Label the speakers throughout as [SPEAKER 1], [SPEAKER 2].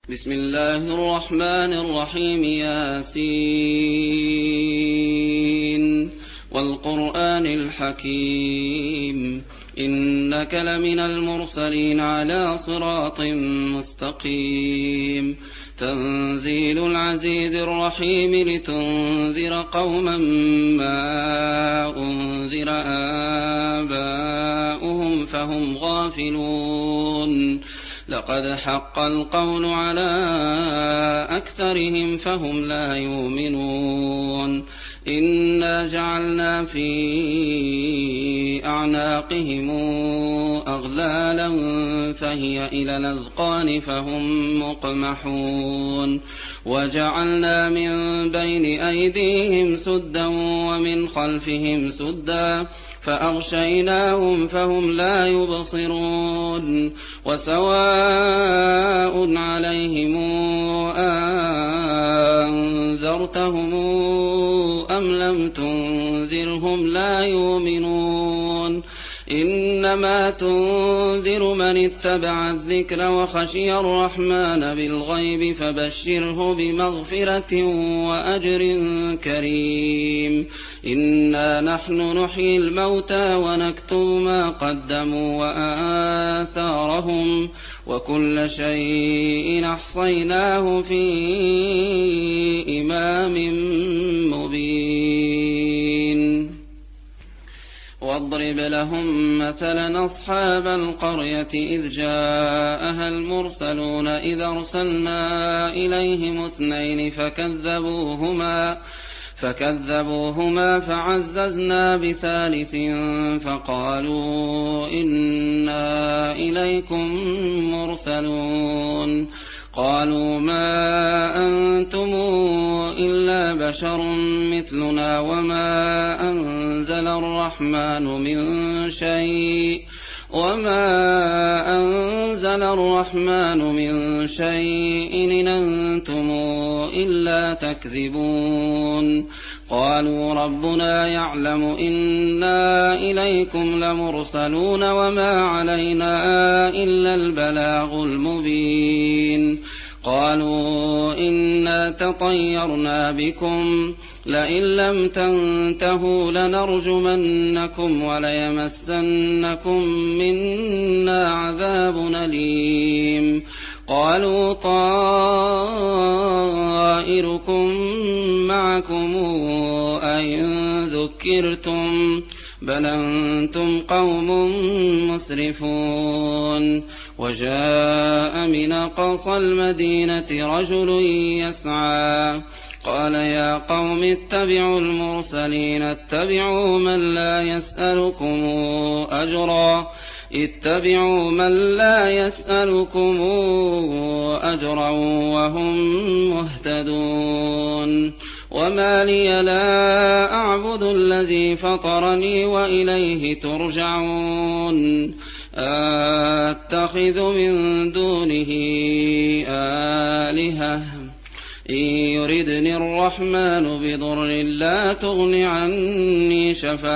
[SPEAKER 1] بسم الله الرحمن الرحيم. ياسين والقرآن الحكيم إنك لمن المرسلين على صراط مستقيم. تنزيل العزيز الرحيم لتنذر قوما ما أنذر آباؤهم فهم غافلون. لقد حق القول على أكثرهم فهم لا يؤمنون. إنا جعلنا في أعناقهم أغلالا فهي إلى الأذقان فهم مقمحون. وجعلنا من بين أيديهم سدا ومن خلفهم سدا فأغشيناهم فهم لا يبصرون. وسواء عليهم أنذرتهم أم لم تنذرهم لا يؤمنون. إنما تنذر من اتبع الذكر وخشي الرحمن بالغيب فبشره بمغفرة وأجر كريم. إنا نحن نحيي الموتى ونكتب ما قدموا وآثارهم وكل شيء أحصيناه في إمام مبين. واضرب لهم مثلا أصحاب القرية إذ جاءها المرسلون إذ أرسلنا إليهم 2 فكذبوهما فعززنا بثالث فقالوا إنا إليكم مرسلون. قالوا ما أنتم إلا بشر مثلنا وما أنزل الرحمن من شيء إن أنتم إلا تكذبون. قالوا ربنا يعلم إنا إليكم لمرسلون وما علينا إلا البلاغ المبين. قالوا إنا تطيرنا بكم لئن لم تنتهوا لنرجمنكم وليمسنكم منا عذاب أليم. قالوا طائركم معكم أئن ذكرتم بل أنتم قوم مسرفون. وجاء من أقصى المدينة رجل يسعى قال يا قوم اتبعوا المرسلين اتبعوا من لا يسألكم أجرا وهم مهتدون. وما لي لا أعبد الذي فطرني وإليه ترجعون. أتخذ من دونه آلهة إن يردني الرحمن بضر لا تغن عني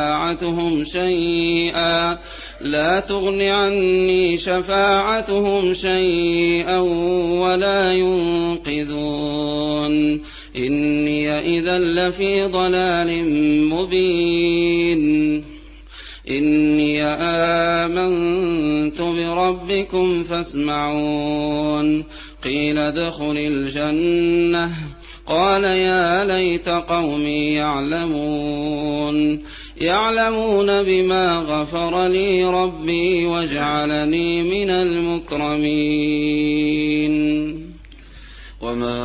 [SPEAKER 1] شفاعتهم شيئا ولا ينقذون. إني إذا لفي ضلال مبين. إني آمنت بربكم فاسمعون. قيل ادخل الجنة قال يا ليت قومي يعلمون بما غفر لي ربي وجعلني من المكرمين.
[SPEAKER 2] وما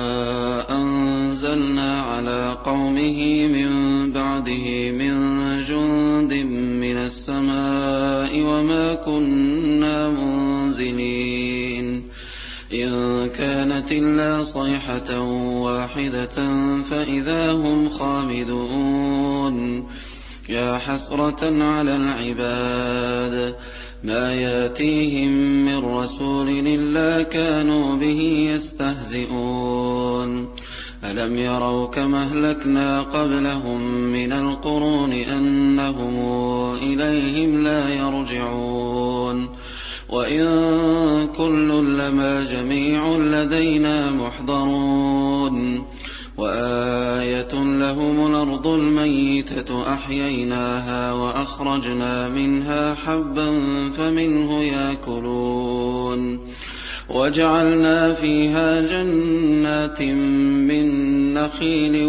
[SPEAKER 2] أنزلنا على قومه من بعده من جند من السماء وما كنا منزلين. إن كانت إلا صيحة واحدة فإذا هم خامدون. يا حسرة على العباد ما ياتيهم من رسول إلا كانوا به يستهزئون. ألم يروا كما أهلكنا قبلهم من القرون أنهم إليهم لا يرجعون. وإن كل لما جميع لدينا محضرون وآية لهم الأرض الميتة أحييناها وأخرجنا منها حبا فمنه يأكلون وجعلنا فيها جنات من نخيل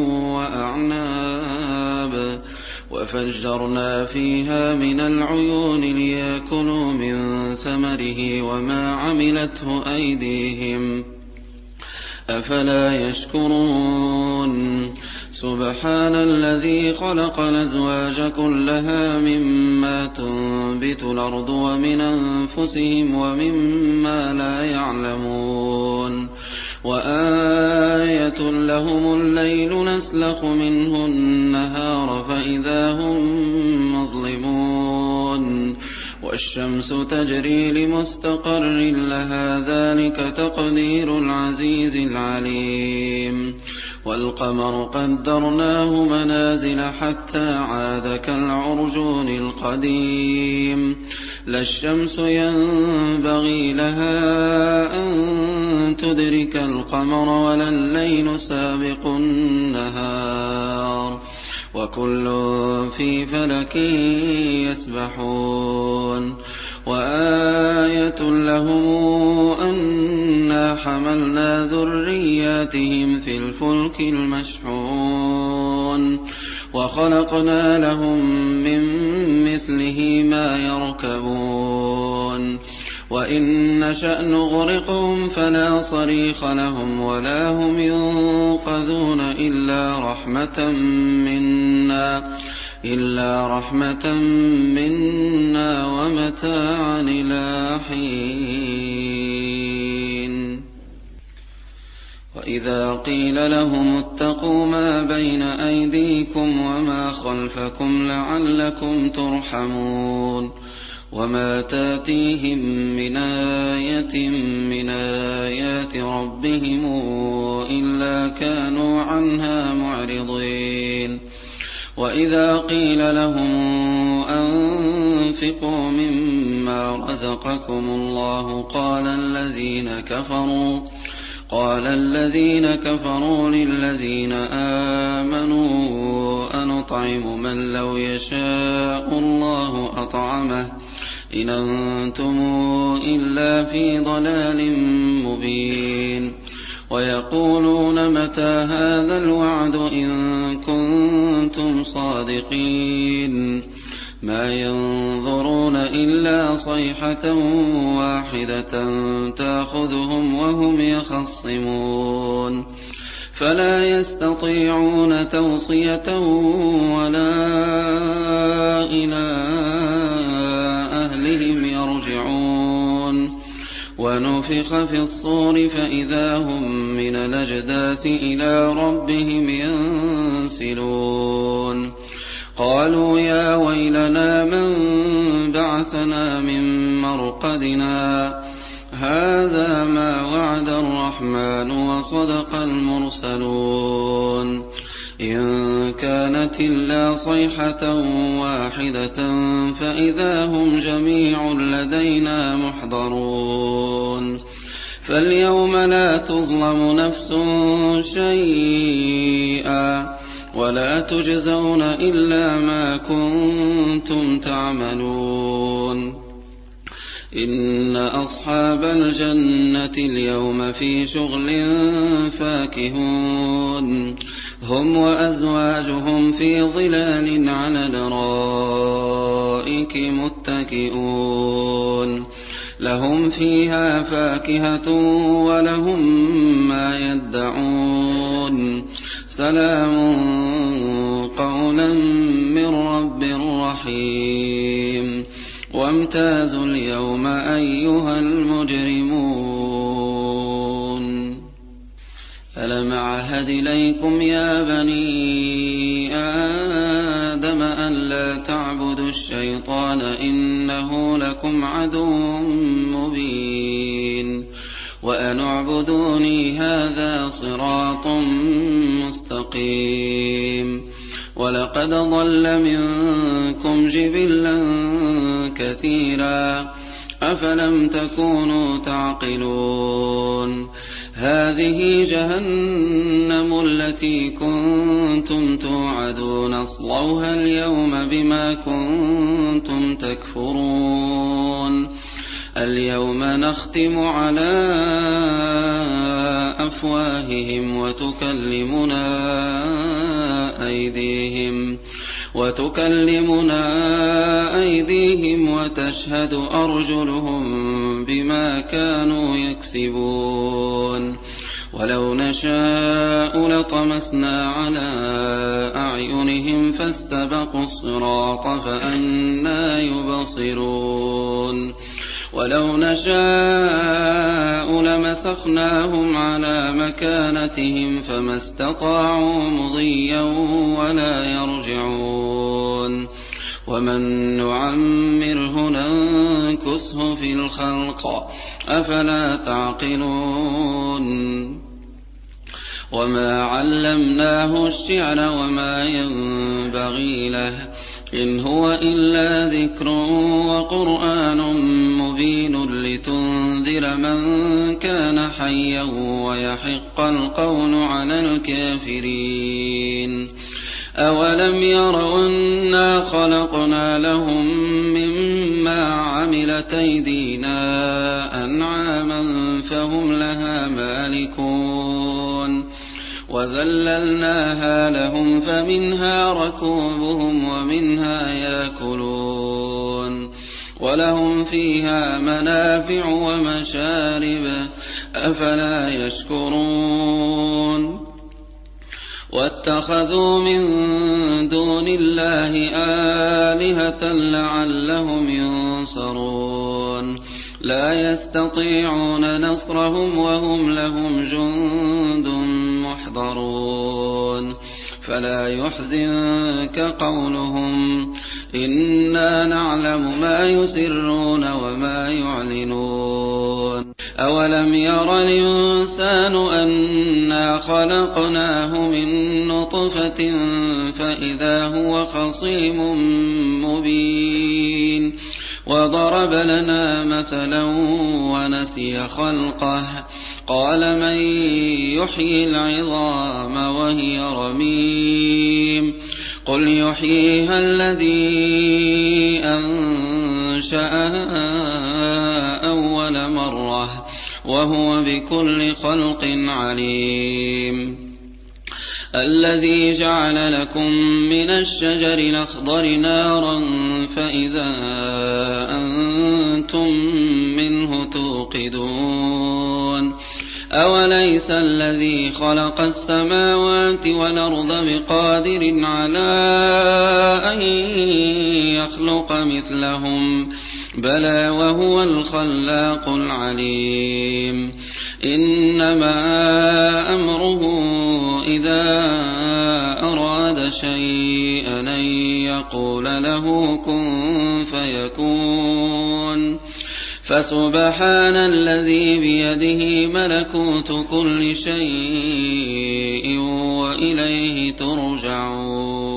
[SPEAKER 2] وأعناب وفجرنا فيها من العيون ليأكلوا من ثمره وما عملته أيديهم أفلا يشكرون سبحان الذي خلق الأزواج كلها مما تنبت الأرض ومن أنفسهم ومما لا يعلمون وآية لهم الليل نسلخ منه النهار فإذا هم مظلمون والشمس تجري لمستقر لها ذلك تقدير العزيز العليم والقمر قدرناه منازل حتى عاد كالعرجون القديم لا الشمس ينبغي لها أن تدرك القمر ولا الليل سابق النهار وكل في فلك يسبحون وآية لهم أنا حملنا ذرياتهم في الفلك المشحون وخلقنا لهم من مثله ما يركبون وإن نشأ نغرقهم فلا صريخ لهم ولا هم ينقذون إلا رحمة منا ومتاعا إلى حين وإذا قيل لهم اتقوا ما بين أيديكم وما خلفكم لعلكم ترحمون وما تاتيهم من آية من آيات ربهم إلا كانوا عنها معرضين وإذا قيل لهم أنفقوا مما رزقكم الله قال الذين كفروا للذين آمنوا أنطعم من لو يشاء الله أطعمه إن أنتم إلا في ضلال مبين ويقولون متى هذا الوعد إن كنتم صادقين ما ينظرون إلا صيحة واحدة تأخذهم وهم يخصمون فلا يستطيعون توصية ولا إلى أهلهم يرجعون ونفخ في الصور فإذا هم من الأجداث إلى ربهم ينسلون قالوا يا ويلنا من بعثنا من مرقدنا هذا ما وعد الرحمن وصدق المرسلون إن كانت إلا صيحة واحدة فإذا هم جميع لدينا محضرون فاليوم لا تظلم نفس شيئا ولا تجزون إلا ما كنتم تعملون إن أصحاب الجنة اليوم في شغل فاكهون هم وأزواجهم في ظلال على الأرائك متكئون لهم فيها فاكهة ولهم ما يدعون سلام قولا من رب رحيم وامتازوا اليوم أيها المجرمون ألم أعهد إليكم يا بني آدم أن لا تعبدوا الشيطان إنه لكم عدو مبين وأن اعبدوني هذا صراط مستقيم ولقد ضل منكم جبلا كثيرا أفلم تكونوا تعقلون هذه جهنم التي كنتم توعدون اصلوها اليوم بما كنتم تكفرون اليوم نختم على أفواههم وتكلمنا أيديهم وتشهد أرجلهم بما كانوا يكسبون ولو نشاء لطمسنا على أعينهم فاستبقوا الصراط فأنى يبصرون ولو نشاء لمسخناهم على مكانتهم فما استطاعوا مضيا ولا يرجعون ومن نعمره ننكسه في الخلق أفلا تعقلون وما علمناه الشعر وما ينبغي له إن هو إلا ذكر وقرآن مبين لتنذر من كان حيا ويحق القول على الكافرين أولم يروا أنا خلقنا لهم مما عملت أيدينا أنعاما فهم لها مالكون وذللناها لهم فمنها ركوبهم ومنها يأكلون ولهم فيها منافع ومشارب أفلا يشكرون واتخذوا من دون الله آلهة لعلهم ينصرون لا يستطيعون نصرهم وهم لهم جند محضرون فلا يحزنك قولهم إنا نعلم ما يسرون وما يعلنون أولم ير الإنسان أنا خلقناه من نطفة فإذا هو خصيم مبين وضرب لنا مثلا ونسي خلقه قال من يحيي العظام وهي رميم قل يحييها الذي أنشأها أول مرة وهو بكل خلق عليم الذي جعل لكم من الشجر الأخضر نارا فإذا أنتم منه توقدون أوليس الذي خلق السماوات والأرض بقادر على أن يخلق مثلهم بلى وهو الخلاق العليم إنما أمره إذا أراد شيئا أن يقول له كن فيكون فسبحان الذي بيده ملكوت كل شيء وإليه ترجعون